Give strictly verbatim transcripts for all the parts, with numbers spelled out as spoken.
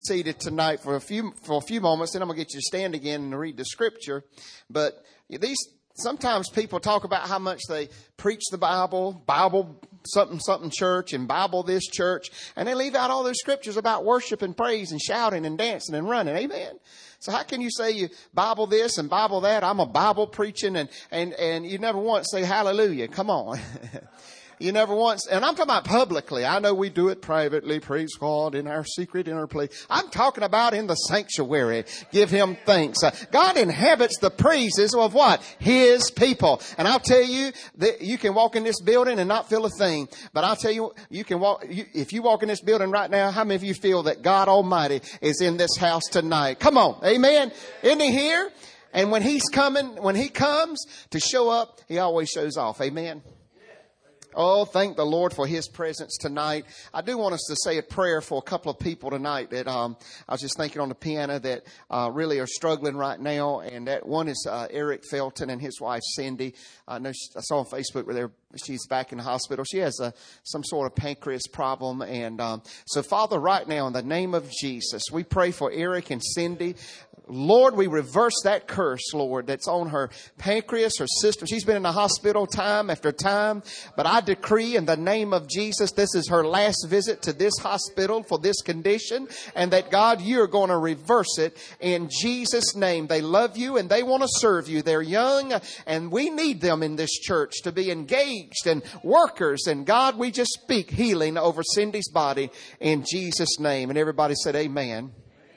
Seated tonight for a few for a few moments, then I'm gonna get you to stand again and read the scripture. But these sometimes people talk about how much they preach the Bible, Bible something something church, and Bible this church, and they leave out all those scriptures about worship and praise and shouting and dancing and running. Amen. So how can you say you Bible this and Bible that? I'm a Bible preaching, and and and you never once say hallelujah. Come on. You never once, and I'm talking about publicly. I know we do it privately, praise God, in our secret inner place. I'm talking about in the sanctuary. Give him thanks. Uh, God inhabits the praises of what? His people. And I'll tell you that you can walk in this building and not feel a thing. But I'll tell you, you can walk, you, if you walk in this building right now, how many of you feel that God Almighty is in this house tonight? Come on. Amen. Isn't he here? And when he's coming, when he comes to show up, he always shows off. Amen. Oh, thank the Lord for his presence tonight. I do want us to say a prayer for a couple of people tonight that um, I was just thinking on the piano that uh, really are struggling right now. And that one is uh, Eric Felton and his wife, Cindy. I know she, I saw on Facebook where they're she's back in the hospital. She has a, some sort of pancreas problem. And um, so, Father, right now, in the name of Jesus, we pray for Eric and Cindy. Lord, we reverse that curse, Lord, that's on her pancreas, her system. She's been in the hospital time after time. But I decree in the name of Jesus, this is her last visit to this hospital for this condition. And that, God, you're going to reverse it in Jesus' name. They love you and they want to serve you. They're young and we need them in this church to be engaged and workers. And God, we just speak healing over Cindy's body in Jesus' name. And everybody said amen.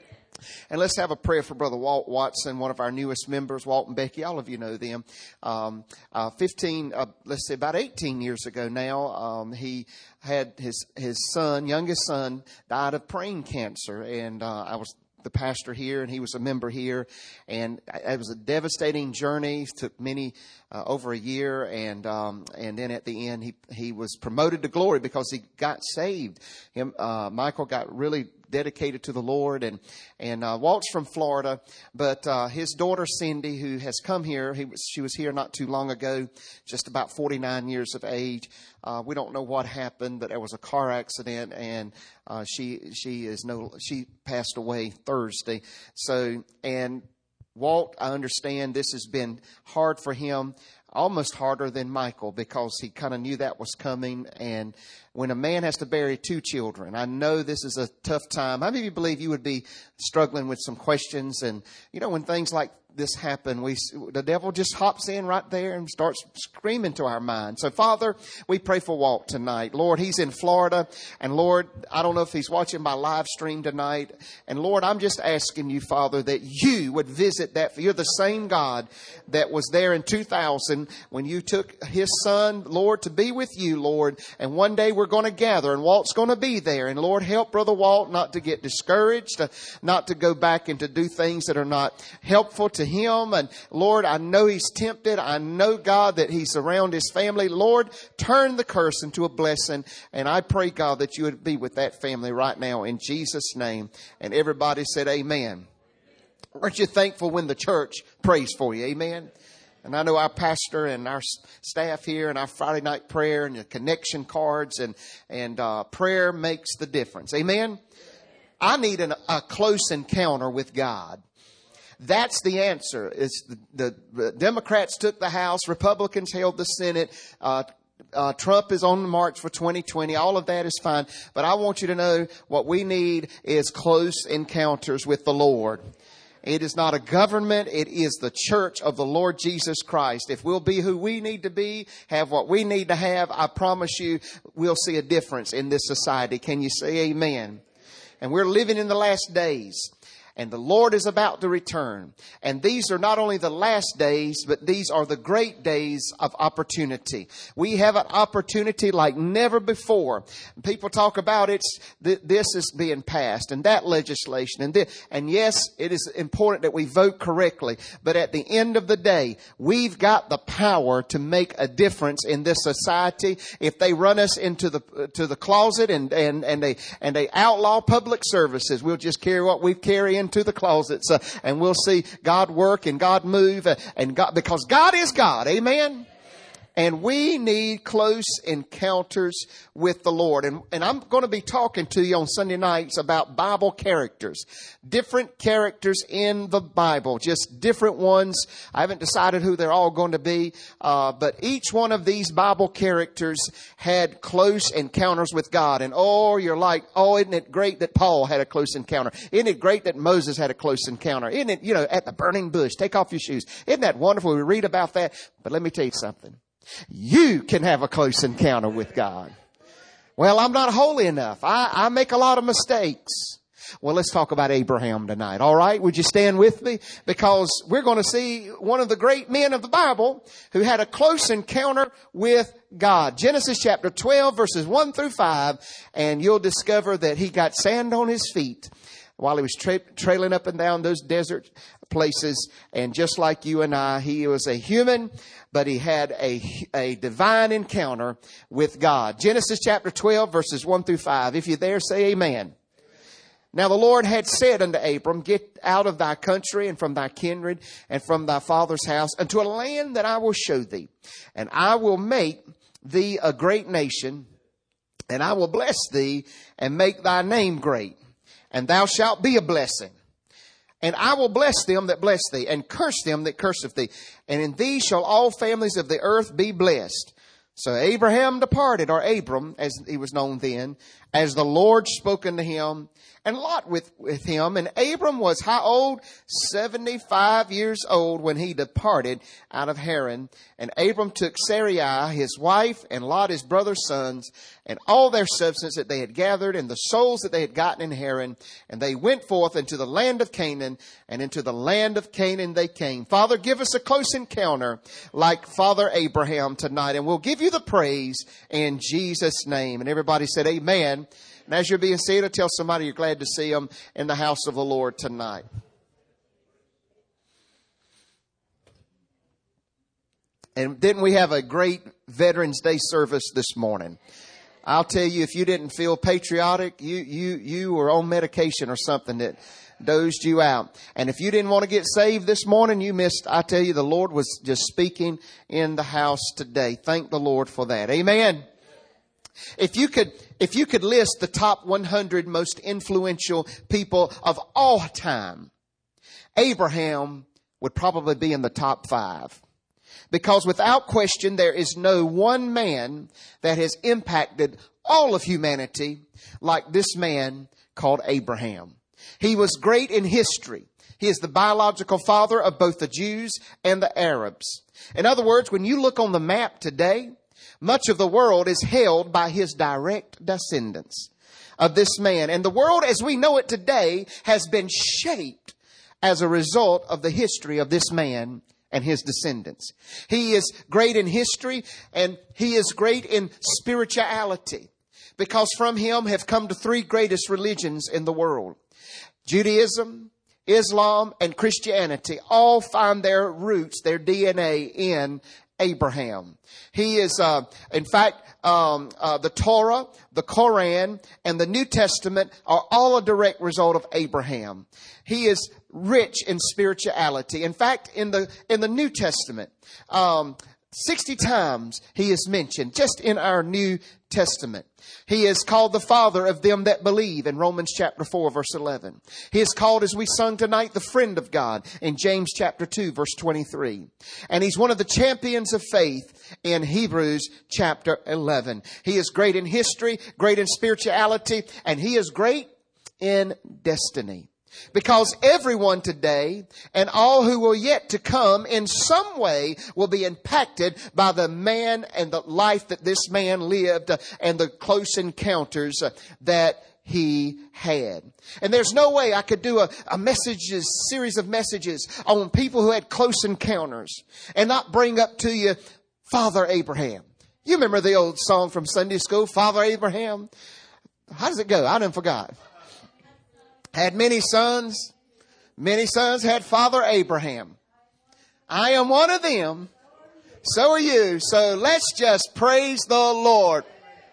And let's have a prayer for Brother Walt Watson, one of our newest members, Walt and Becky. All of you know them. Um, uh, fifteen, uh, let's say about eighteen years ago now, um, he had his, his son, youngest son, died of brain cancer. And uh, I was the pastor here, and he was a member here. And it was a devastating journey. It took many, uh, over a year. And, um, and then at the end, he, he was promoted to glory because he got saved. Him, uh, Michael got really dedicated to the Lord, and and uh, Walt's from Florida, but uh, his daughter Cindy, who has come here, he was she was here not too long ago, just about forty-nine years of age. Uh, we don't know what happened, but there was a car accident, and uh, she she is no she passed away Thursday. So, and Walt, I understand this has been hard for him. Almost harder than Michael, because he kind of knew that was coming. And when a man has to bury two children, I know this is a tough time. How many of you believe you would be struggling with some questions? And, you know, when things like this happen, we the devil just hops in right there and starts screaming to our mind. So, Father, we pray for Walt tonight. Lord, he's in Florida. And, Lord, I don't know if he's watching my live stream tonight. And, Lord, I'm just asking you, Father, that you would visit that. You're the same God that was there in two thousand when you took his son, Lord, to be with you, Lord. And one day we're going to gather, and Walt's going to be there. And, Lord, help Brother Walt not to get discouraged, not to go back and to do things that are not helpful to him. And Lord, I know he's tempted. I know, God, that he's around his family. Lord, turn the curse into a blessing. And I pray, God, that you would be with that family right now in Jesus' name. And everybody said amen. Aren't you thankful when the church prays for you? Amen. And I know our pastor and our staff here and our Friday night prayer and the connection cards and, and uh, prayer makes the difference. Amen. I need an, a close encounter with God. That's the answer. It's the, the Democrats took the House. Republicans held the Senate. Uh, uh, Trump is on the march for twenty twenty. All of that is fine. But I want you to know what we need is close encounters with the Lord. It is not a government. It is the church of the Lord Jesus Christ. If we'll be who we need to be, have what we need to have, I promise you we'll see a difference in this society. Can you say amen? And we're living in the last days. And the Lord is about to return. And these are not only the last days, but these are the great days of opportunity. We have an opportunity like never before. People talk about it's th- this is being passed and that legislation. And, this. and yes, it is important that we vote correctly. But at the end of the day, we've got the power to make a difference in this society. If they run us into the to the closet and, and, and, they, and they outlaw public services, we'll just carry what we carry in to the closets, uh, and we'll see God work and God move, uh, and God, because God is God. Amen. And we need close encounters with the Lord. And, and I'm going to be talking to you on Sunday nights about Bible characters. Different characters in the Bible. Just different ones. I haven't decided who they're all going to be. Uh, but each one of these Bible characters had close encounters with God. And oh, you're like, oh, isn't it great that Paul had a close encounter? Isn't it great that Moses had a close encounter? Isn't it, you know, at the burning bush, take off your shoes. Isn't that wonderful? We read about that. But let me tell you something. You can have a close encounter with God. Well, I'm not holy enough. I, I make a lot of mistakes. Well, let's talk about Abraham tonight. All right. Would you stand with me? Because we're going to see one of the great men of the Bible who had a close encounter with God. Genesis chapter twelve, verses one through five. And you'll discover that he got sand on his feet while he was tra- trailing up and down those desert places. And just like you and I, he was a human, but he had a, a divine encounter with God. Genesis chapter twelve, verses one through five. If you're there, say amen. Now the Lord had said unto Abram, get out of thy country and from thy kindred and from thy father's house unto a land that I will show thee. And I will make thee a great nation, and I will bless thee and make thy name great. And thou shalt be a blessing. And I will bless them that bless thee, and curse them that curseth thee. And in thee shall all families of the earth be blessed. So Abraham departed, or Abram, as he was known then, as the Lord spoke unto him, and Lot with, with him. And Abram was how old? seventy-five years old when he departed out of Haran. And Abram took Sarai, his wife, and Lot, his brother's sons, and all their substance that they had gathered, and the souls that they had gotten in Haran. And they went forth into the land of Canaan, and into the land of Canaan they came. Father, give us a close encounter like Father Abraham tonight. And we'll give you the praise in Jesus' name. And everybody said amen. And as you're being seated, tell somebody you're glad to see them in the house of the Lord tonight. And didn't we have a great Veterans Day service this morning? I'll tell you, if you didn't feel patriotic, you, you, you were on medication or something that dozed you out. And if you didn't want to get saved this morning, you missed. I tell you, the Lord was just speaking in the house today. Thank the Lord for that. Amen. If you could, if you could list the top one hundred most influential people of all time, Abraham would probably be in the top five. Because without question, there is no one man that has impacted all of humanity like this man called Abraham. He was great in history. He is the biological father of both the Jews and the Arabs. In other words, when you look on the map today, much of the world is held by his direct descendants of this man. And the world as we know it today has been shaped as a result of the history of this man and his descendants. He is great in history, and he is great in spirituality, because from him have come the three greatest religions in the world. Judaism, Islam, and Christianity all find their roots, their D N A in Abraham. He is, uh, in fact, um, uh, the Torah, the Koran, and the New Testament are all a direct result of Abraham. He is rich in spirituality. In fact, in the in the New Testament, um, sixty times he is mentioned just in our New Testament. He is called the father of them that believe in Romans chapter four, verse eleven. He is called, as we sung tonight, the friend of God in James chapter two, verse twenty-three. And he's one of the champions of faith in Hebrews chapter eleven. He is great in history, great in spirituality, and he is great in destiny. Because everyone today and all who will yet to come in some way will be impacted by the man and the life that this man lived and the close encounters that he had. And there's no way I could do a, a messages, series of messages on people who had close encounters and not bring up to you Father Abraham. You remember the old song from Sunday school, Father Abraham? How does it go? I done forgot. Had many sons. Many sons had Father Abraham. I am one of them. So are you. So let's just praise the Lord.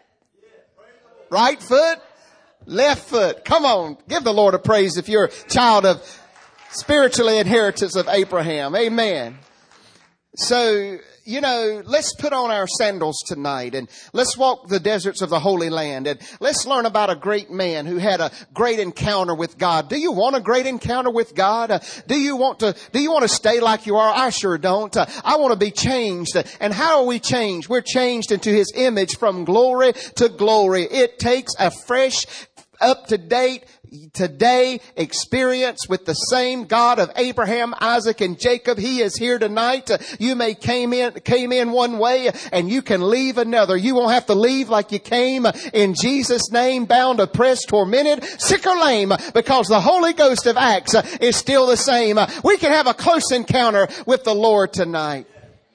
Right foot, left foot. Come on. Give the Lord a praise if you're a child of spiritually inheritance of Abraham. Amen. So, you know, let's put on our sandals tonight and let's walk the deserts of the Holy Land and let's learn about a great man who had a great encounter with God. Do you want a great encounter with God? Uh, do you want to, do you want to stay like you are? I sure don't. Uh, I want to be changed. And how are we changed? We're changed into His image from glory to glory. It takes a fresh, up to date, today experience with the same God of Abraham, Isaac, and Jacob. He is here tonight. You may came in, came in one way and you can leave another. You won't have to leave like you came, in Jesus' name, bound, oppressed, tormented, sick or lame, because the Holy Ghost of Acts is still the same. We can have a close encounter with the Lord tonight.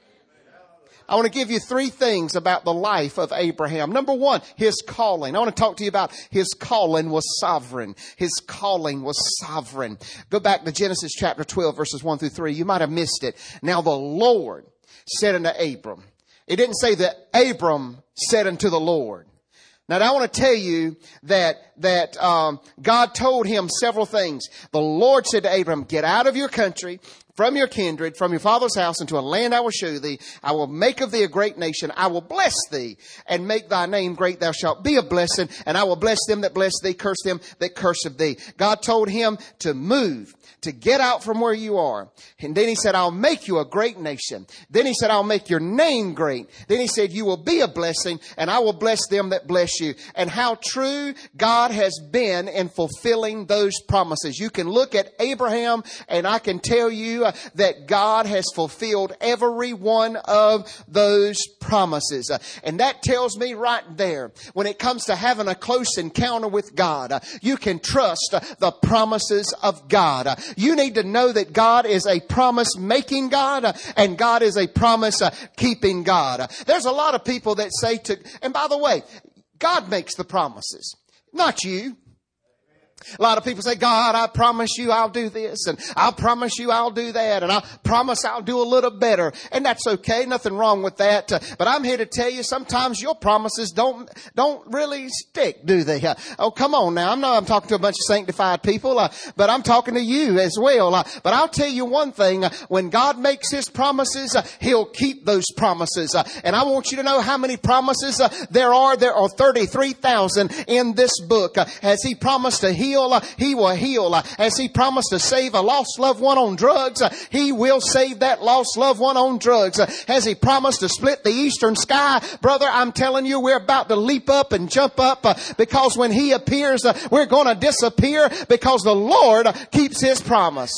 I want to give you three things about the life of Abraham. Number one, his calling. I want to talk to you about his calling was sovereign. His calling was sovereign. Go back to Genesis chapter twelve, verses one through three. You might have missed it. Now the Lord said unto Abram. It didn't say that Abram said unto the Lord. Now, I want to tell you that that um, God told him several things. The Lord said to Abram, get out of your country, from your kindred, from your father's house, into a land I will show thee. I will make of thee a great nation. I will bless thee and make thy name great. Thou shalt be a blessing, and I will bless them that bless thee, curse them that curseth thee. God told him to move, to get out from where you are. And then He said, I'll make you a great nation. Then He said, I'll make your name great. Then He said, you will be a blessing, and I will bless them that bless you. And how true God has been in fulfilling those promises. You can look at Abraham, and I can tell you uh, that God has fulfilled every one of those promises. Uh, and that tells me right there, when it comes to having a close encounter with God, uh, you can trust uh, the promises of God. Uh, You need to know that God is a promise-making God, uh, and God is a promise-keeping God. Uh, there's a lot of people that say to, and by the way, God makes the promises, not you. A lot of people say, God, I promise you I'll do this, and I'll promise you I'll do that, and I promise I'll do a little better. And that's okay. Nothing wrong with that. Uh, but I'm here to tell you, sometimes your promises don't don't really stick, do they? Uh, oh, come on now. I'm not I'm talking to a bunch of sanctified people, uh, but I'm talking to you as well. Uh, but I'll tell you one thing. Uh, when God makes His promises, uh, He'll keep those promises. Uh, and I want you to know how many promises uh, there are. There are thirty-three thousand in this book. Uh, has He promised to heal? Uh, he will heal. Uh, as He promised to save a lost loved one on drugs, uh, He will save that lost loved one on drugs. Uh, has He promised to split the eastern sky? Brother, I'm telling you, we're about to leap up and jump up uh, because when He appears, uh, we're going to disappear, because the Lord uh, keeps His promise.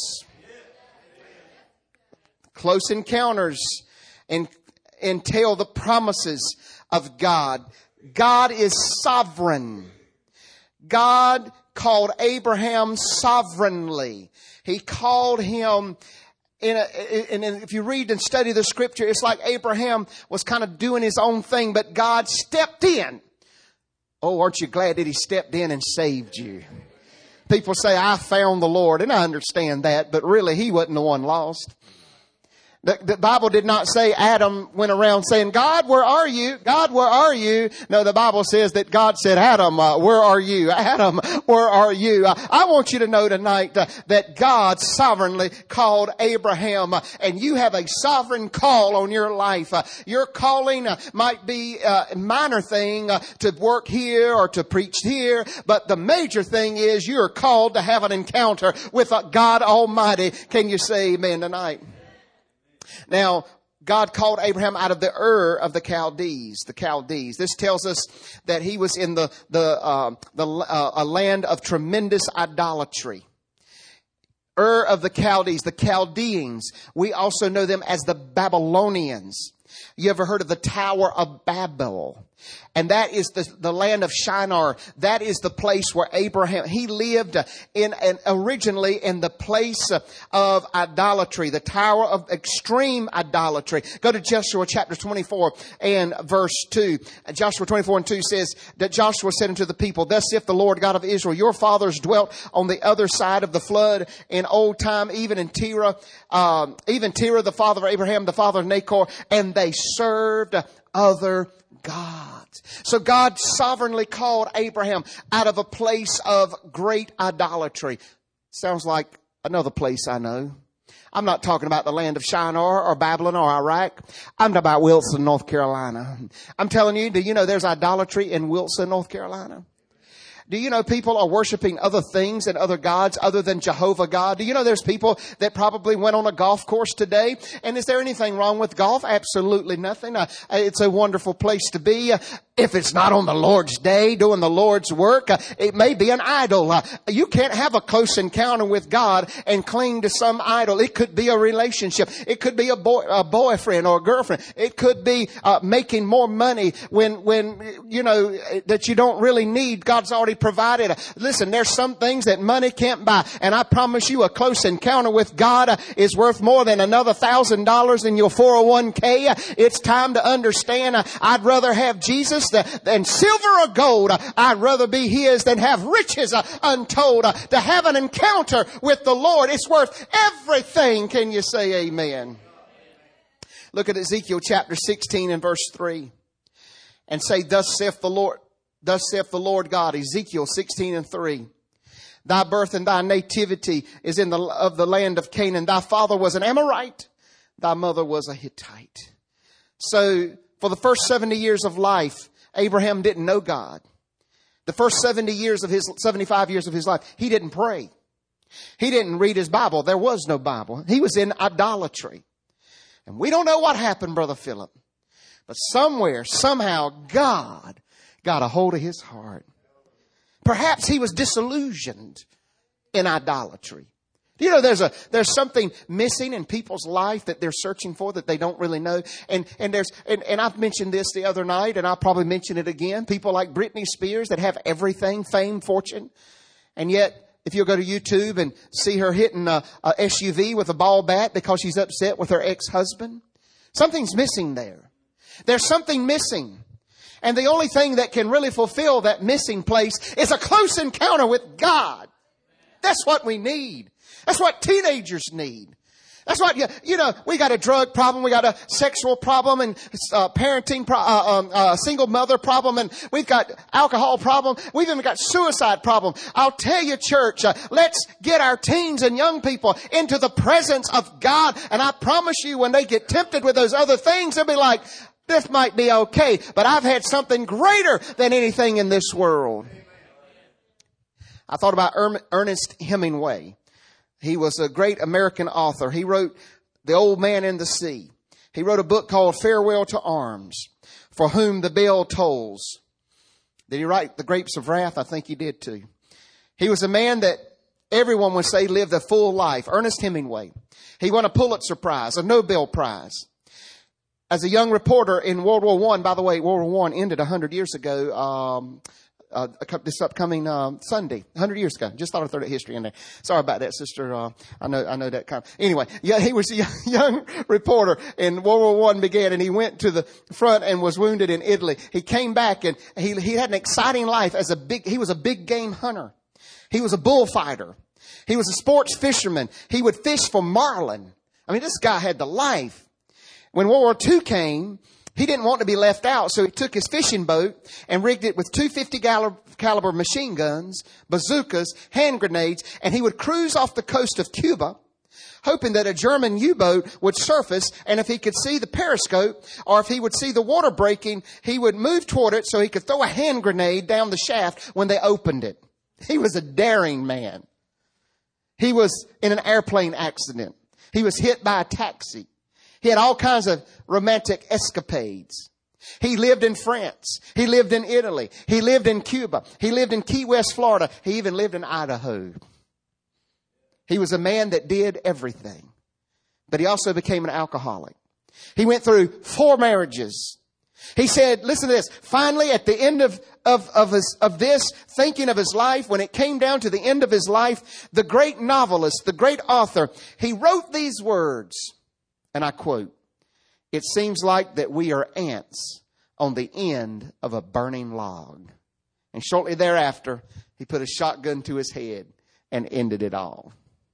Close encounters and entail the promises of God. God is sovereign. God called Abraham sovereignly. He called him in a, and if you read and study the scripture, it's like Abraham was kind of doing his own thing, but God stepped in. Oh, aren't you glad that He stepped in and saved you? People say, I found the Lord, and I understand that, but really He wasn't the one lost. The, the Bible did not say Adam went around saying, God, where are you? God, where are you? No, the Bible says that God said, Adam, uh, where are you? Adam, where are you? Uh, I want you to know tonight uh, that God sovereignly called Abraham, uh, and you have a sovereign call on your life. Uh, your calling uh, might be uh, a minor thing uh, to work here or to preach here, but the major thing is you're called to have an encounter with uh, God Almighty. Can you say amen tonight? Now, God called Abraham out of the Ur of the Chaldees, the Chaldees. This tells us that he was in the, the, uh, the, uh, a land of tremendous idolatry. Ur of the Chaldees, the Chaldeans. We also know them as the Babylonians. You ever heard of the Tower of Babel? And that is the, the land of Shinar. That is the place where Abraham, he lived in, in originally in the place of idolatry, the tower of extreme idolatry. Go to Joshua chapter twenty-four and verse two. Joshua twenty-four and two says that Joshua said unto the people, thus saith the Lord God of Israel, your fathers dwelt on the other side of the flood in old time, even in Terah, um, even Terah, the father of Abraham, the father of Nahor, and they served other gods. So God sovereignly called Abraham out of a place of great idolatry. Sounds like another place I know. I'm not talking about the land of Shinar or Babylon or Iraq. I'm talking about Wilson, North Carolina. I'm telling you, do you know there's idolatry in Wilson, North Carolina? Do you know people are worshiping other things and other gods other than Jehovah God? Do you know there's people that probably went on a golf course today? And is there anything wrong with golf? Absolutely nothing. Uh, it's a wonderful place to be. Uh, if it's not on the Lord's day, doing the Lord's work, uh, it may be an idol. Uh, you can't have a close encounter with God and cling to some idol. It could be a relationship. It could be a boy, a boyfriend or a girlfriend. It could be uh, making more money when, when, you know, that you don't really need. God's already provided. Listen, there's some things that money can't buy. And I promise you a close encounter with God uh, is worth more than another thousand dollars in your four oh one k. Uh, it's time to understand uh, I'd rather have Jesus than, than silver or gold. Uh, I'd rather be His than have riches uh, untold. Uh, to have an encounter with the Lord, it's worth everything. Can you say amen? Look at Ezekiel chapter sixteen and verse three and say, Thus saith the Lord. Thus saith the Lord God, Ezekiel sixteen and three. Thy birth and thy nativity is in the of the land of Canaan. Thy father was an Amorite. Thy mother was a Hittite. So for the first seventy years of life, Abraham didn't know God. The first seventy years of his, seventy-five years of his life, he didn't pray. He didn't read his Bible. There was no Bible. He was in idolatry. And we don't know what happened, Brother Philip. But somewhere, somehow, God got a hold of his heart. Perhaps he was disillusioned in idolatry. You know, there's a, there's something missing in people's life that they're searching for that they don't really know. And, and there's, and, and I've mentioned this the other night and I'll probably mention it again. People like Britney Spears that have everything, fame, fortune. And yet, if you'll go to YouTube and see her hitting a, a S U V with a ball bat because she's upset with her ex-husband, something's missing there. There's something missing. And the only thing that can really fulfill that missing place is a close encounter with God. That's what we need. That's what teenagers need. That's what, you, you know, we got a drug problem. We got a sexual problem and uh, parenting, pro- uh, um, uh, single mother problem. And we've got alcohol problem. We've even got suicide problem. I'll tell you, church, uh, let's get our teens and young people into the presence of God. And I promise you, when they get tempted with those other things, they'll be like, this might be okay, but I've had something greater than anything in this world. I thought about Ernest Hemingway. He was a great American author. He wrote The Old Man and the Sea. He wrote a book called Farewell to Arms, For Whom the Bell Tolls. Did he write The Grapes of Wrath? I think he did too. He was a man that everyone would say lived a full life. Ernest Hemingway. He won a Pulitzer Prize, a Nobel Prize. As a young reporter in World War One, by the way, World War One ended one hundred years ago, um, uh, this upcoming um, Sunday, one hundred years ago. Just thought I'd throw that history in there. Sorry about that, sister. Uh, I know I know that kind of... Anyway, yeah, he was a young reporter and World War One began, and he went to the front and was wounded in Italy. He came back, and he, he had an exciting life as a big... He was a big game hunter. He was a bullfighter. He was a sports fisherman. He would fish for marlin. I mean, this guy had the life. When World War Two came, he didn't want to be left out, so he took his fishing boat and rigged it with two fifty caliber machine guns, bazookas, hand grenades, and he would cruise off the coast of Cuba, hoping that a German U-boat would surface, and if he could see the periscope, or if he would see the water breaking, he would move toward it so he could throw a hand grenade down the shaft when they opened it. He was a daring man. He was in an airplane accident. He was hit by a taxi. He had all kinds of romantic escapades. He lived in France. He lived in Italy. He lived in Cuba. He lived in Key West, Florida. He even lived in Idaho. He was a man that did everything. But he also became an alcoholic. He went through four marriages. He said, listen to this, finally at the end of, of, of, his, of this, thinking of his life, when it came down to the end of his life, the great novelist, the great author, he wrote these words. And I quote, "It seems like that we are ants on the end of a burning log." And shortly thereafter, he put a shotgun to his head and ended it all.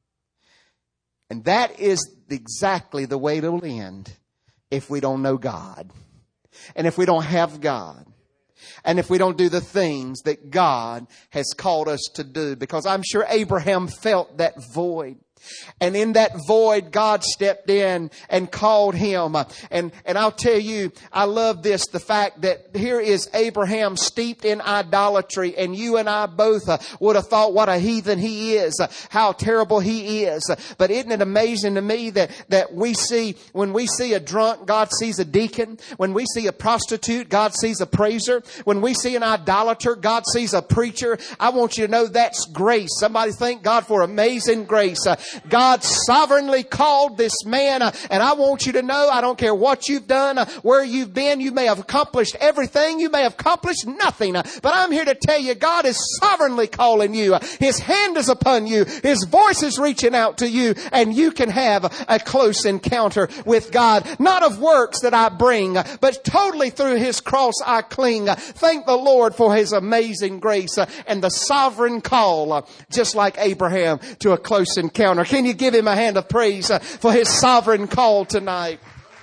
And that is exactly the way it'll end if we don't know God. And if we don't have God. And if we don't do the things that God has called us to do. Because I'm sure Abraham felt that void. And in that void, God stepped in and called him. And, and I'll tell you, I love this, the fact that here is Abraham steeped in idolatry, and you and I both uh, would have thought what a heathen he is, uh, how terrible he is. But isn't it amazing to me that, that we see, when we see a drunk, God sees a deacon. When we see a prostitute, God sees a praiser. When we see an idolater, God sees a preacher. I want you to know that's grace. Somebody thank God for amazing grace. Uh, God sovereignly called this man, uh, and I want you to know, I don't care what you've done, uh, where you've been, you may have accomplished everything, you may have accomplished nothing, uh, but I'm here to tell you, God is sovereignly calling you. Uh, His hand is upon you. His voice is reaching out to you, and you can have a close encounter with God. Not of works that I bring, uh, but totally through His cross I cling. Uh, thank the Lord for His amazing grace uh, and the sovereign call, uh, just like Abraham, to a close encounter. Can you give Him a hand of praise uh, for His sovereign call tonight?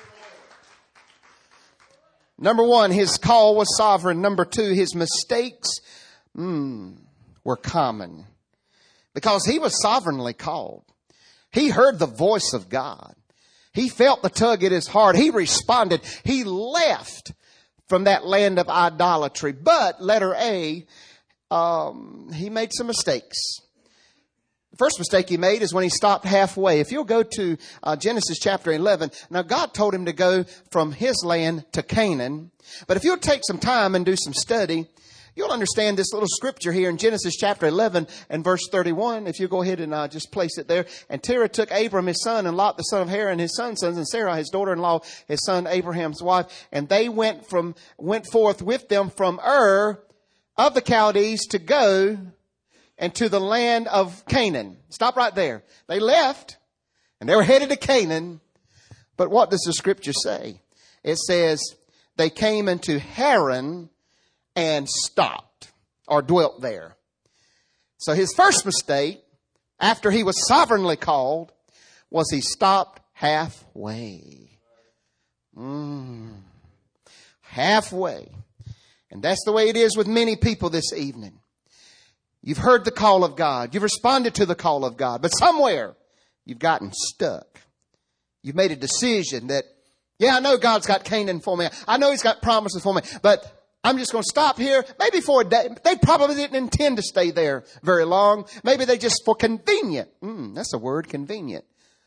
Number one, His call was sovereign. Number two, His mistakes mm, were common. Because He was sovereignly called. He heard the voice of God. He felt the tug at His heart. He responded. He left from that land of idolatry. But, letter A, um, He made some mistakes. The first mistake He made is when He stopped halfway. If you'll go to uh, Genesis chapter eleven, now God told Him to go from His land to Canaan. But if you'll take some time and do some study, you'll understand this little scripture here in Genesis chapter eleven and verse thirty-one. If you go ahead and uh, just place it there. And Terah took Abram his son, and Lot the son of Haran his son's sons, and Sarah his daughter-in-law, his son Abraham's wife. And they went from went forth with them from Ur of the Chaldees to go and to the land of Canaan. Stop right there. They left and they were headed to Canaan. But what does the scripture say? It says they came into Haran and stopped or dwelt there. So his first mistake, after he was sovereignly called, was he stopped halfway. Mm. Halfway. And that's the way it is with many people this evening. You've heard the call of God. You've responded to the call of God. But somewhere you've gotten stuck. You've made a decision that, yeah, I know God's got Canaan for me. I know He's got promises for me. But I'm just going to stop here. Maybe for a day. They probably didn't intend to stay there very long. Maybe they just for convenient. Mm, that's a word, convenient.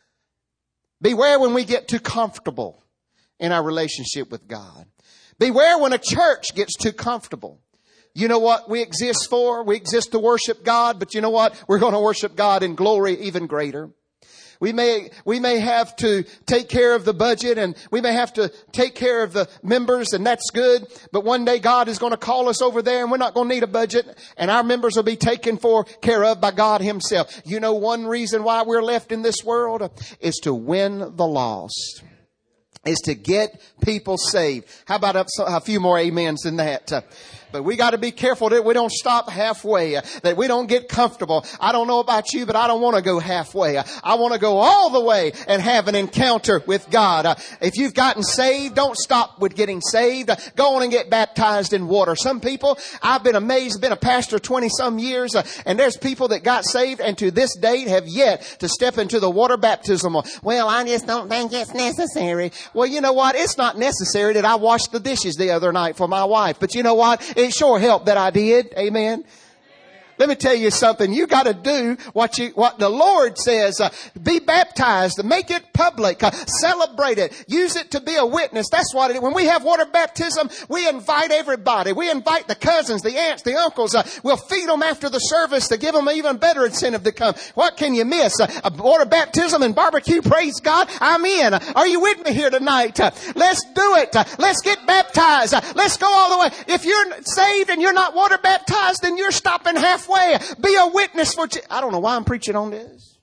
Beware when we get too comfortable in our relationship with God. Beware when a church gets too comfortable. You know what we exist for? We exist to worship God, but you know what? We're going to worship God in glory even greater. We may, we may have to take care of the budget, and we may have to take care of the members, and that's good. But one day God is going to call us over there, and we're not going to need a budget, and our members will be taken for care of by God Himself. You know, one reason why we're left in this world is to win the lost. Is to get people saved. How about a, a few more amens than that? Uh, but we got to be careful that we don't stop halfway, uh, that we don't get comfortable. I don't know about you, but I don't want to go halfway. Uh, I want to go all the way and have an encounter with God. Uh, if you've gotten saved, don't stop with getting saved. Uh, go on and get baptized in water. Some people, I've been amazed, been a pastor twenty some years, uh, and there's people that got saved and to this date have yet to step into the water baptism. Well, I just don't think it's necessary. Well, you know what? It's not necessary that I washed the dishes the other night for my wife. But you know what? It sure helped that I did. Amen. Let me tell you something. You got to do what you, what the Lord says. Uh, be baptized. Make it public. Uh, celebrate it. Use it to be a witness. That's what it is. When we have water baptism, we invite everybody. We invite the cousins, the aunts, the uncles. Uh, we'll feed them after the service to give them an even better incentive to come. What can you miss? Uh, a water baptism and barbecue. Praise God. I'm in. Uh, are you with me here tonight? Uh, let's do it. Uh, let's get baptized. Uh, let's go all the way. If you're saved and you're not water baptized, then you're stopping halfway. Be a witness for... Je- I don't know why I'm preaching on this.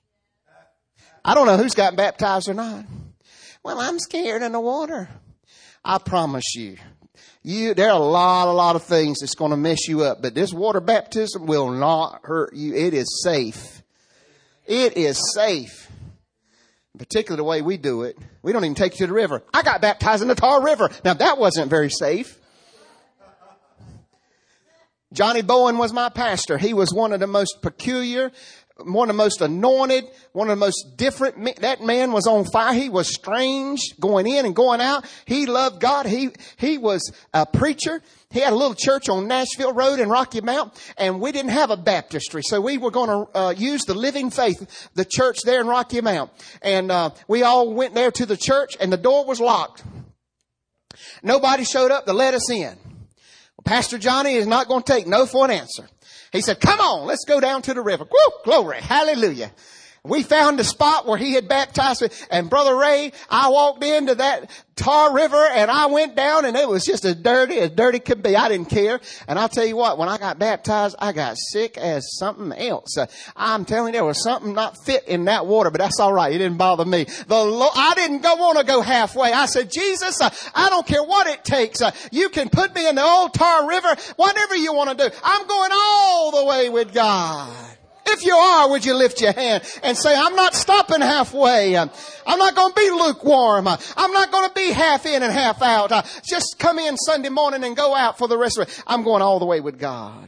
I don't know who's gotten baptized or not. Well, I'm scared in the water. I promise you, you there are a lot, a lot of things that's going to mess you up. But this water baptism will not hurt you. It is safe. It is safe. Particularly the way we do it. We don't even take you to the river. I got baptized in the Tar River. Now, that wasn't very safe. Johnny Bowen was my pastor. He was one of the most peculiar, one of the most anointed, one of the most different. That man was on fire. He was strange going in and going out. He loved God. He, he was a preacher. He had a little church on Nashville Road in Rocky Mount, and we didn't have a baptistry. So we were going to uh, use the Living Faith, the church there in Rocky Mount. And uh, we all went there to the church, and the door was locked. Nobody showed up to let us in. Well, Pastor Johnny is not going to take no for an answer. He said, come on, let's go down to the river. Woo, glory, hallelujah. We found the spot where he had baptized me. And Brother Ray, I walked into that tar river and I went down and it was just as dirty as dirty could be. I didn't care. And I'll tell you what, when I got baptized, I got sick as something else. Uh, I'm telling you, there was something not fit in that water, but that's all right. It didn't bother me. The Lord, I didn't go want to go halfway. I said, Jesus, uh, I don't care what it takes. Uh, you can put me in the old tar river, whatever you want to do. I'm going all the way with God. If you are, would you lift your hand and say, I'm not stopping halfway. I'm not going to be lukewarm. I'm not going to be half in and half out. Just come in Sunday morning and go out for the rest of it. I'm going all the way with God.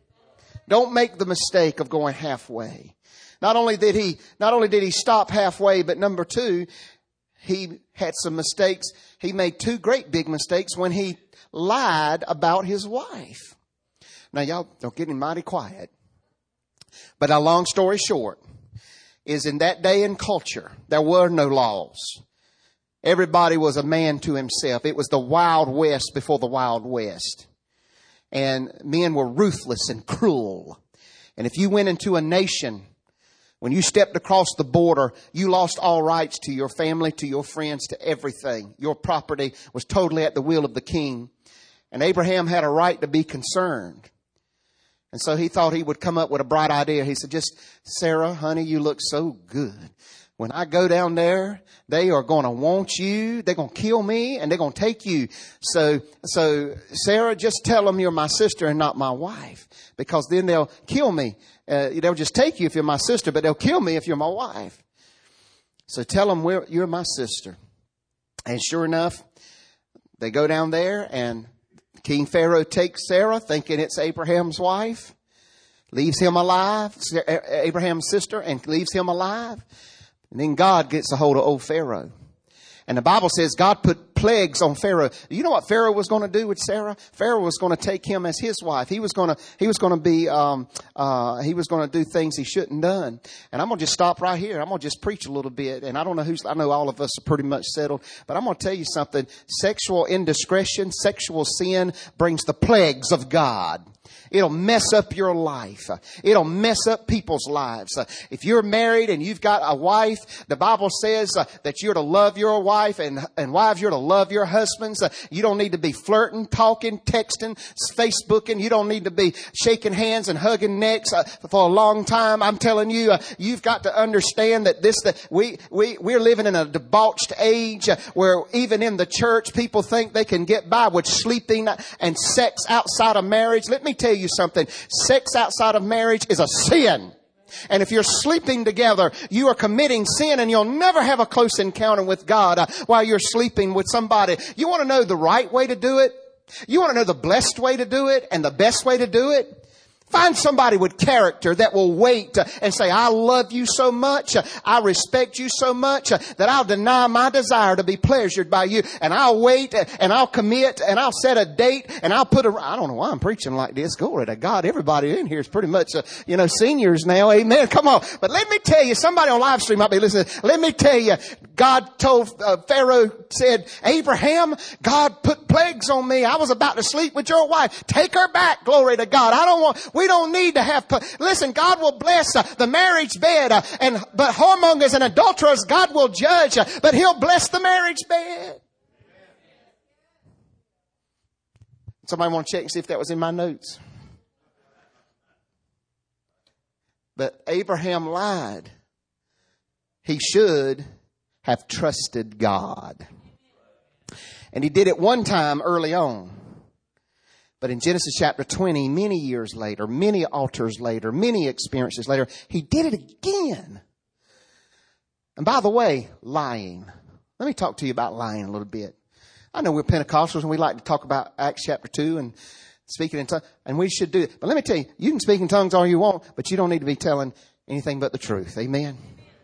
Don't make the mistake of going halfway. Not only did he, not only did he stop halfway, but number two, he had some mistakes. He made two great big mistakes when he lied about his wife. Now y'all don't get him mighty quiet. But a long story short is in that day and culture, there were no laws. Everybody was a man to himself. It was the Wild West before the Wild West. And men were ruthless and cruel. And if you went into a nation, when you stepped across the border, you lost all rights to your family, to your friends, to everything. Your property was totally at the will of the king. And Abraham had a right to be concerned. And so he thought he would come up with a bright idea. He said, just, Sarah, honey, you look so good. When I go down there, they are going to want you. They're going to kill me and they're going to take you. So, so Sarah, just tell them you're my sister and not my wife, because then they'll kill me. Uh, they'll just take you if you're my sister, but they'll kill me if you're my wife. So tell them we're, you're my sister. And sure enough, they go down there and King Pharaoh takes Sarah, thinking it's Abraham's wife, leaves him alive, Abraham's sister, and leaves him alive. And then God gets a hold of old Pharaoh. And the Bible says God put plagues on Pharaoh. You know what Pharaoh was going to do with Sarah? Pharaoh was going to take him as his wife. He was going to, he was going to be, um, uh, he was going to do things he shouldn't done. And I'm going to just stop right here. I'm going to just preach a little bit. And I don't know who's, I know all of us are pretty much settled, but I'm going to tell you something. Sexual indiscretion, sexual sin brings the plagues of God. It'll mess up your life. It'll mess up people's lives. If you're married and you've got a wife, the Bible says that you're to love your wife, and, and wives, you're to love your husbands. You don't need to be flirting, talking, texting, Facebooking. You don't need to be shaking hands and hugging necks for a long time. I'm telling you, you've got to understand that this, that we, we, we're living in a debauched age where even in the church, people think they can get by with sleeping and sex outside of marriage. Let me tell you something. Sex outside of marriage is a sin. And if you're sleeping together, you are committing sin, and you'll never have a close encounter with God uh, while you're sleeping with somebody. You want to know the right way to do it? You want to know the blessed way to do it and the best way to do it? Find somebody with character that will wait and say, I love you so much, I respect you so much that I'll deny my desire to be pleasured by you. And I'll wait and I'll commit and I'll set a date and I'll put a, I don't know why I'm preaching like this. Glory to God. Everybody in here is pretty much, uh, you know, seniors now. Amen. Come on. But let me tell you, somebody on live stream might be listening. Let me tell you, God told uh, Pharaoh, said, Abraham, God put plagues on me. I was about to sleep with your wife. Take her back. Glory to God. I don't want, we don't need to have, listen, God will bless uh, the marriage bed, uh, and, but whoremongers and adulterers, God will judge, uh, but he'll bless the marriage bed. Somebody want to check and see if that was in my notes. But Abraham lied. He should have trusted God. And he did it one time early on. But in Genesis chapter twenty, many years later, many altars later, many experiences later, he did it again. And by the way, lying. Let me talk to you about lying a little bit. I know we're Pentecostals and we like to talk about Acts chapter two and speaking in tongues. And we should do it. But let me tell you, you can speak in tongues all you want, but you don't need to be telling anything but the truth. Amen.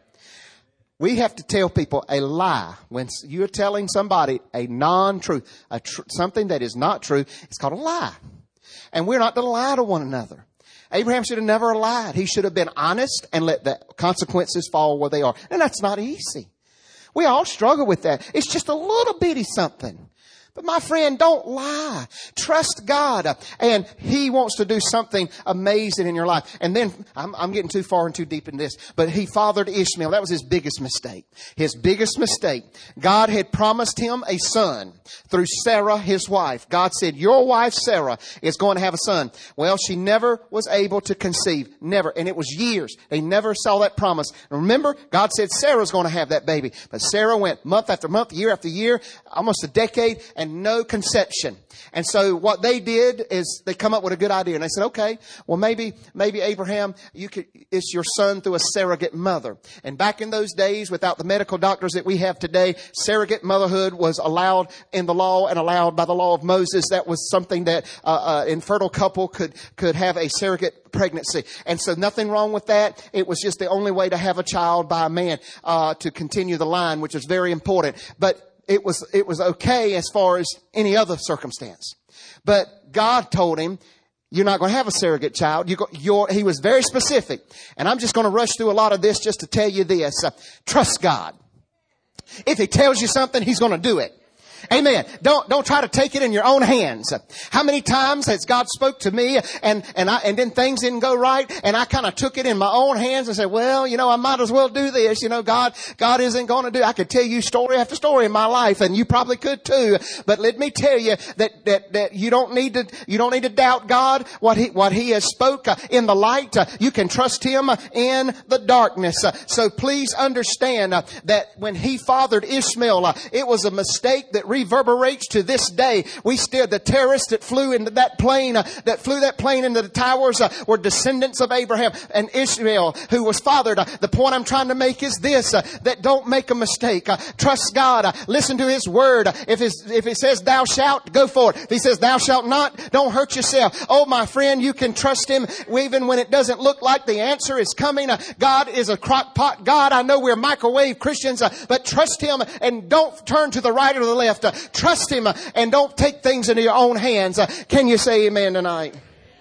We have to tell people a lie. When you're telling somebody a non-truth, a tr- something that is not true, it's called a lie. And we're not to lie to one another. Abraham should have never lied. He should have been honest and let the consequences fall where they are. And that's not easy. We all struggle with that. It's just a little bitty something. But my friend, don't lie. Trust God. And He wants to do something amazing in your life. And then, I'm, I'm getting too far and too deep in this, but he fathered Ishmael. That was his biggest mistake. His biggest mistake. God had promised him a son through Sarah, his wife. God said, your wife, Sarah, is going to have a son. Well, she never was able to conceive. Never. And it was years. They never saw that promise. And remember, God said Sarah's going to have that baby. But Sarah went month after month, year after year, almost a decade, and no conception. And so what they did is they come up with a good idea. And they said, okay, well, maybe, maybe Abraham, you could, it's your son through a surrogate mother. And back in those days, without the medical doctors that we have today, surrogate motherhood was allowed in the law and allowed by the law of Moses. That was something that uh, an infertile couple could, could have a surrogate pregnancy. And so nothing wrong with that. It was just the only way to have a child by a man, uh, to continue the line, which is very important. But It was, it was okay as far as any other circumstance. But God told him, you're not going to have a surrogate child. You go, you're, he was very specific. And I'm just going to rush through a lot of this just to tell you this. Uh, trust God. If He tells you something, He's going to do it. Amen. Don't, don't try to take it in your own hands. How many times has God spoke to me and, and I, and then things didn't go right and I kind of took it in my own hands and said, well, you know, I might as well do this. You know, God, God isn't going to do, I could tell you story after story in my life and you probably could too. But let me tell you that, that, that you don't need to, you don't need to doubt God, what He, what He has spoke in the light. You can trust Him in the darkness. So please understand that when He fathered Ishmael, it was a mistake that reverberates to this day. We still, the terrorists that flew into that plane, uh, that flew that plane into the towers, uh, were descendants of Abraham and Ishmael, who was fathered. Uh, the point I'm trying to make is this, uh, that don't make a mistake. Uh, trust God. Uh, listen to His word. Uh, if his, if it says thou shalt, go for it. If He says thou shalt not, don't hurt yourself. Oh, my friend, you can trust Him even when it doesn't look like the answer is coming. Uh, God is a crock pot God. I know we're microwave Christians, uh, but trust Him and don't turn to the right or the left. Uh, trust Him uh, and don't take things into your own hands. Uh, can you say amen tonight?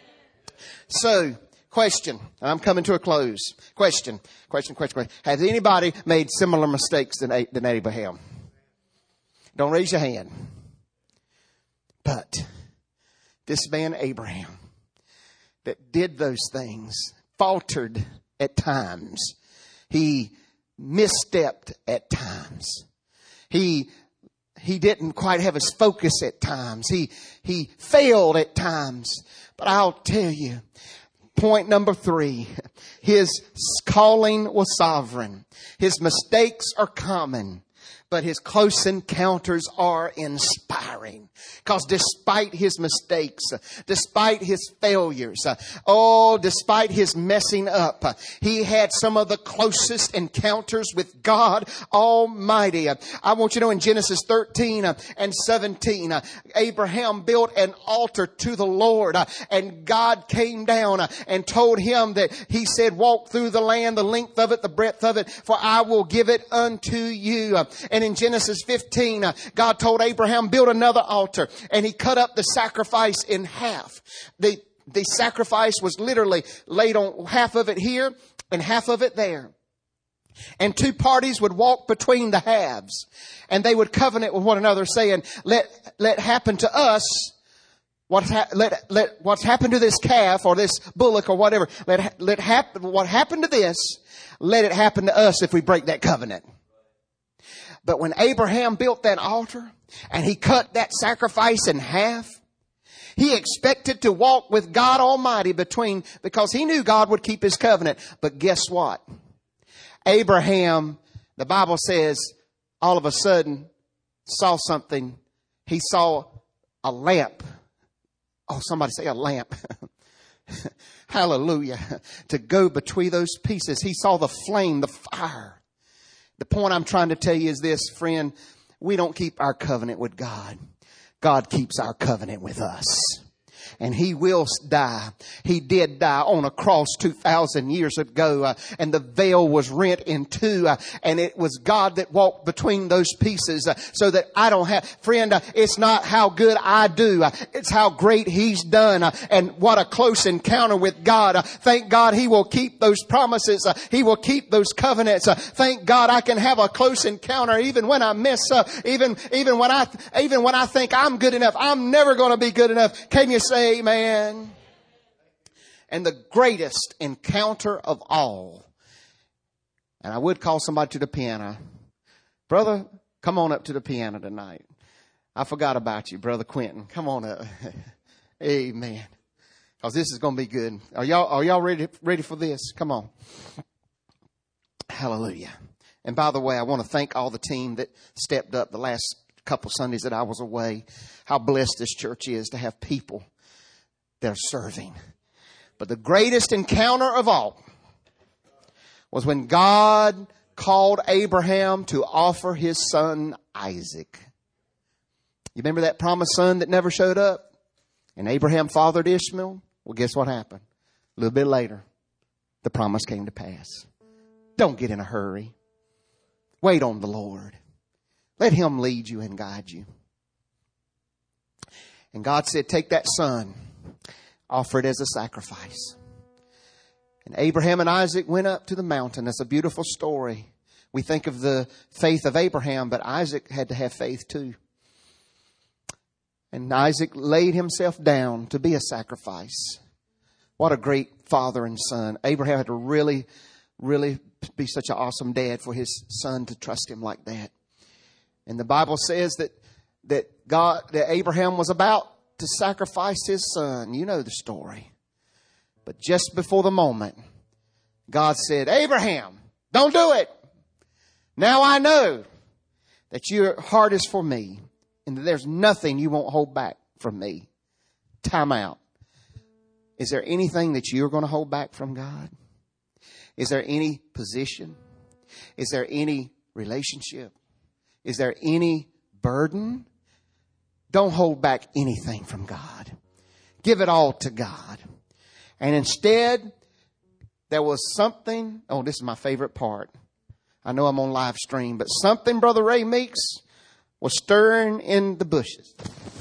So, question. I'm coming to a close. Question. Question, question, question. Has anybody made similar mistakes than, than Abraham? Don't raise your hand. But this man Abraham that did those things faltered at times. He misstepped at times. He He didn't quite have his focus at times. He, he failed at times. But I'll tell you, point number three, his calling was sovereign. His mistakes are common, but his close encounters are inspiring. Because despite his mistakes, despite his failures, oh, despite his messing up, he had some of the closest encounters with God Almighty. I want you to know in Genesis thirteen and seventeen, Abraham built an altar to the Lord, and God came down and told him that He said, walk through the land, the length of it, the breadth of it, for I will give it unto you. And in Genesis fifteen, God told Abraham, build another altar. And he cut up the sacrifice in half. The, the sacrifice was literally laid on half of it here and half of it there. And two parties would walk between the halves. And they would covenant with one another saying, let, let happen to us What's ha- let, let, what's happened to this calf or this bullock or whatever. Let, let happen, what happened to this, let it happen to us if we break that covenant. But when Abraham built that altar and he cut that sacrifice in half, he expected to walk with God Almighty between, because he knew God would keep His covenant. But guess what? Abraham, the Bible says, all of a sudden saw something. He saw a lamp. Oh, somebody say a lamp. Hallelujah. To go between those pieces. He saw the flame, the fire. The point I'm trying to tell you is this, friend. We don't keep our covenant with God. God keeps our covenant with us. and he will die. He did die on a cross two thousand years ago, uh, and the veil was rent in two, uh, and it was God that walked between those pieces, uh, so that I don't have, friend, uh, it's not how good I do, uh, it's how great he's done, uh, and what a close encounter with God. Uh, thank God he will keep those promises. Uh, he will keep those covenants. Uh, thank God I can have a close encounter even when I mess up, even, even when I, even when I think I'm good enough. I'm never going to be good enough. Can you say amen? And the greatest encounter of all. And I would call somebody to the piano. Brother, come on up to the piano tonight. I forgot about you, Brother Quentin. Come on up. Amen. Because this is going to be good. Are y'all, are y'all ready, ready for this? Come on. Hallelujah. And by the way, I want to thank all the team that stepped up the last couple Sundays that I was away. How blessed this church is to have people that are serving. But the greatest encounter of all was when God called Abraham to offer his son Isaac. You remember that promised son that never showed up? And Abraham fathered Ishmael? Well, guess what happened? A little bit later, the promise came to pass. Don't get in a hurry. Wait on the Lord. Let him lead you and guide you. And God said, take that son, offer it as a sacrifice. And Abraham and Isaac went up to the mountain. That's a beautiful story. We think of the faith of Abraham, but Isaac had to have faith too. And Isaac laid himself down to be a sacrifice. What a great father and son. Abraham had to really, really be such an awesome dad for his son to trust him like that. And the Bible says that that God, that Abraham was about to sacrifice his son. You know the story. But just before the moment, God said, Abraham, don't do it. Now I know that your heart is for me and that there's nothing you won't hold back from me. Time out. Is there anything that you're going to hold back from God? Is there any position? Is there any relationship? Is there any burden? Don't hold back anything from God. Give it all to God. And instead, there was something. Oh, this is my favorite part. I know I'm on live stream, but something Brother Ray Meeks was stirring in the bushes.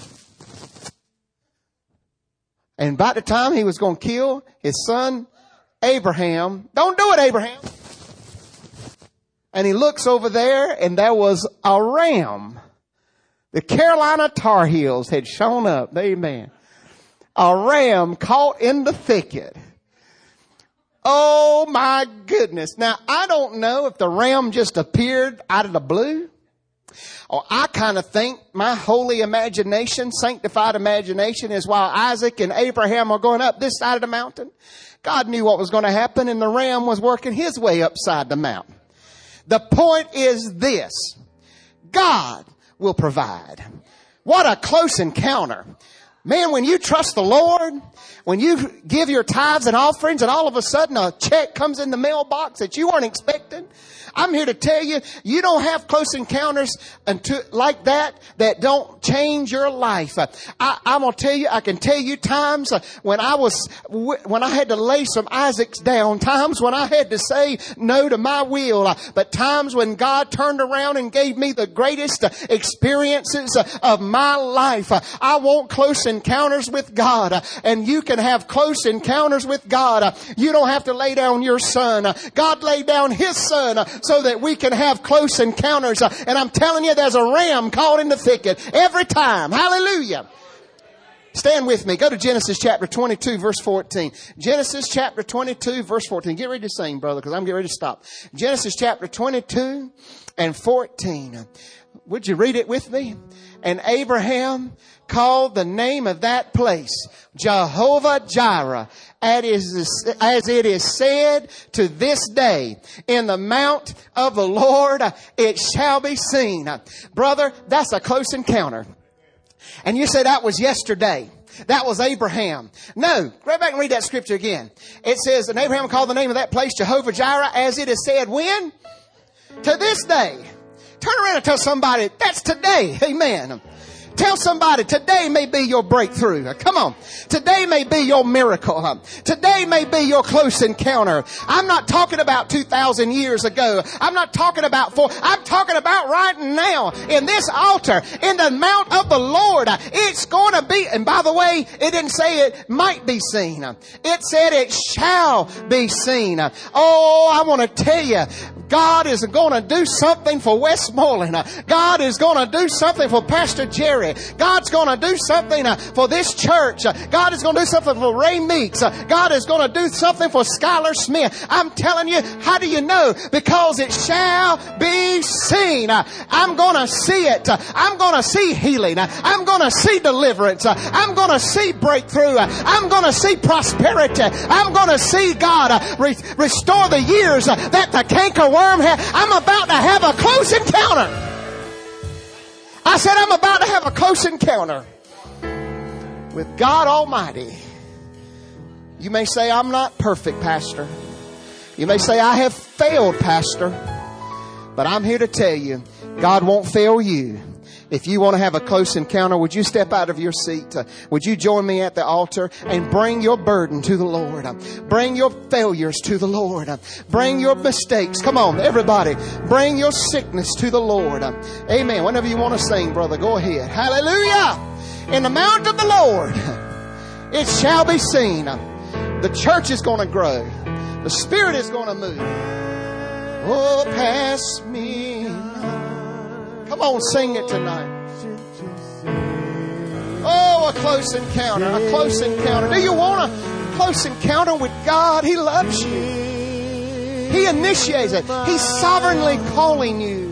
And about the time he was going to kill his son, Abraham. Don't do it, Abraham. And he looks over there and there was a ram. The Carolina Tar Heels had shown up. Amen. A ram caught in the thicket. Oh my goodness. Now I don't know if the ram just appeared out of the blue. Or I kind of think my holy imagination, sanctified imagination is while Isaac and Abraham are going up this side of the mountain, God knew what was going to happen and the ram was working his way upside the mountain. The point is this. God will provide. What a close encounter. Man, when you trust the Lord, when you give your tithes and offerings and all of a sudden a check comes in the mailbox that you weren't expecting, I'm here to tell you, you don't have close encounters until, like that, that don't change your life. Uh, I, I'm going to tell you, I can tell you times uh, when I was, w- when I had to lay some Isaacs down, times when I had to say no to my will, uh, but times when God turned around and gave me the greatest uh, experiences uh, of my life. Uh, I want close encounters with God, uh, and you can have close encounters with God. Uh, you don't have to lay down your son. Uh, God laid down his son uh, so that we can have close encounters. Uh, and I'm telling you, there's a ram caught in the thicket every time. Hallelujah. Stand with me. Go to Genesis chapter twenty-two, verse fourteen. Genesis chapter twenty-two, verse fourteen. Get ready to sing, brother, because I'm getting ready to stop. Genesis chapter twenty-two and fourteen. Would you read it with me? And Abraham called the name of that place Jehovah Jireh, as it is said to this day, in the mount of the Lord it shall be seen. Brother, that's a close encounter. And you say that was yesterday. That was Abraham. No, go back and read that scripture again. It says, and Abraham called the name of that place Jehovah Jireh, as it is said when? To this day. Turn around and tell somebody, that's today. Amen. Tell somebody, today may be your breakthrough. Come on. Today may be your miracle. Today may be your close encounter. I'm not talking about two thousand years ago. I'm not talking about four. I'm talking about right now in this altar, in the mount of the Lord. It's going to be, and by the way, it didn't say it might be seen. It said it shall be seen. Oh, I want to tell you, God is going to do something for Westmoreland. God is going to do something for Pastor Jerry. God's going to do something for this church. God is going to do something for Ray Meeks. God is going to do something for Skylar Smith. I'm telling you, how do you know? Because it shall be seen. I'm going to see it. I'm going to see healing. I'm going to see deliverance. I'm going to see breakthrough. I'm going to see prosperity. I'm going to see God re- restore the years that the canker worm had. I'm about to have a close encounter. I said I'm about to have a close encounter with God Almighty. You may say, I'm not perfect, Pastor. You may say, I have failed, Pastor. But I'm here to tell you, God won't fail you. If you want to have a close encounter, would you step out of your seat? Uh, would you join me at the altar and bring your burden to the Lord? Uh, bring your failures to the Lord. Uh, bring your mistakes. Come on, everybody. Bring your sickness to the Lord. Uh, amen. Whenever you want to sing, brother, go ahead. Hallelujah. In the mount of the Lord, it shall be seen. Uh, the church is going to grow. The Spirit is going to move. Oh, pass me. Come on, sing it tonight. Oh, a close encounter, a close encounter. Do you want a close encounter with God? He loves you. He initiates it. He's sovereignly calling you.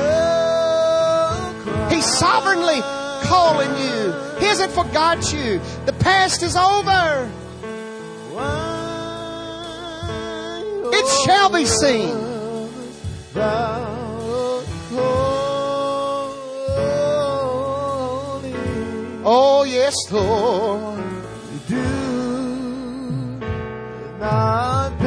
He's sovereignly calling you. He hasn't forgot you. The past is over. It shall be seen. Oh, yes, Lord. Do not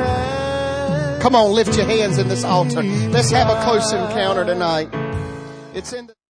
pass. Come on, lift your hands in this altar. Let's have a close encounter tonight. It's in the